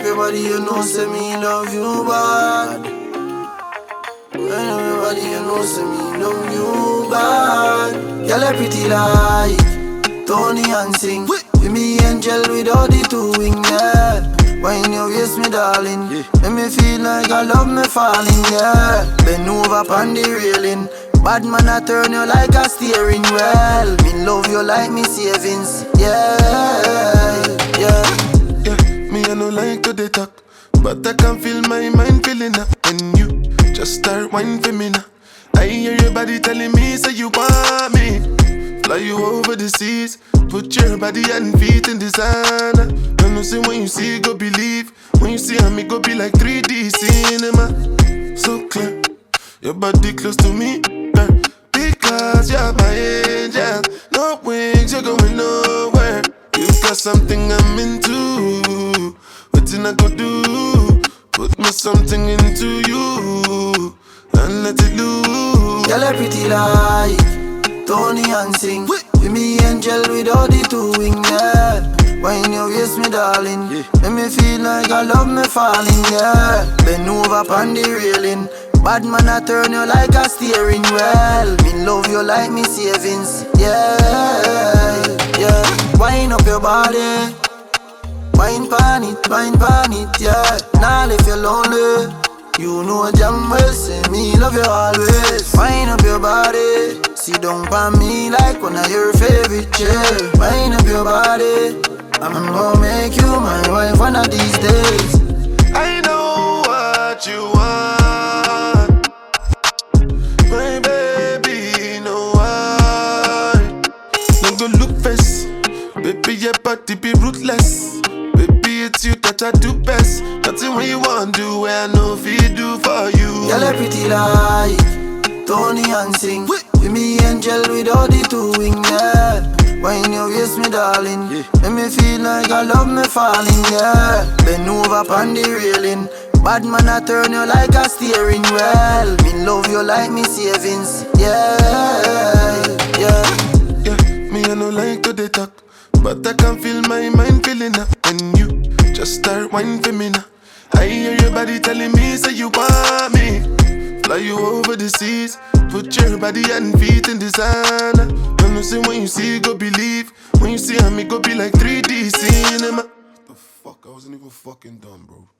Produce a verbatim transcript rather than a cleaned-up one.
your body, you know, say me love you bad. Wind up your body, you know, say me love you bad. Girl, you pretty like Tony and sing. With me angel without the two wing, yeah. Wine your waist, me darling, yeah. Make me feel like I love me falling, yeah. Bend over upon the railing. Bad man, I turn you like a steering wheel. Me love you like me savings, yeah, yeah. Yeah, me I no like to dey talk, but I can feel my mind feeling up. And you just start whining for me now. I hear your body telling me, say you want me. Fly you over the seas, put your body and feet in designer. I know say when you see, go believe. When you see me, go be like three D cinema. So clear, your body close to me, girl, because you're my angel. No wings, you're going nowhere. You got something I'm into. What I go do? Put me something into you and let it loose. Girl, you pretty like Tony and sing. With me angel without the two wing, yeah. Wine your waist, me darling, yeah. Make me feel like I love me falling, yeah. Bend over upon the railing. Bad man, I turn you like a steering wheel. Me love you like me savings, yeah, yeah. Wine up your body, wine pan it, wine pan it, yeah. Now if you're lonely, you know damn well, say me love you always. Wine up your body, sit down by me like one of your favorite chair. Wine up your body, I'm gonna make you my wife one of these days. I know what you want, my baby, no why. No go look face, baby, your body be ruthless. Baby, it's you that I do best. Nothing when you want do, I know if you do for you. Girl, you pretty like Tony and sing. With me angel without the two wing, yeah. Wine your waist, me darling, yeah. Make me feel like I love me falling, yeah. Bend over upon the railing. Bad man, I turn you like a steering wheel. Me love you like me savings, yeah, yeah. Yeah, me I no like to dey talk, but I can feel my mind feeling up. And you just start whining for me now. I hear your body telling me, say you want me. Fly you over the seas, put your body and feet in designer. I know say when you see, go believe. When you see me, go be like three D cinema. The fuck, I wasn't even fucking dumb, bro.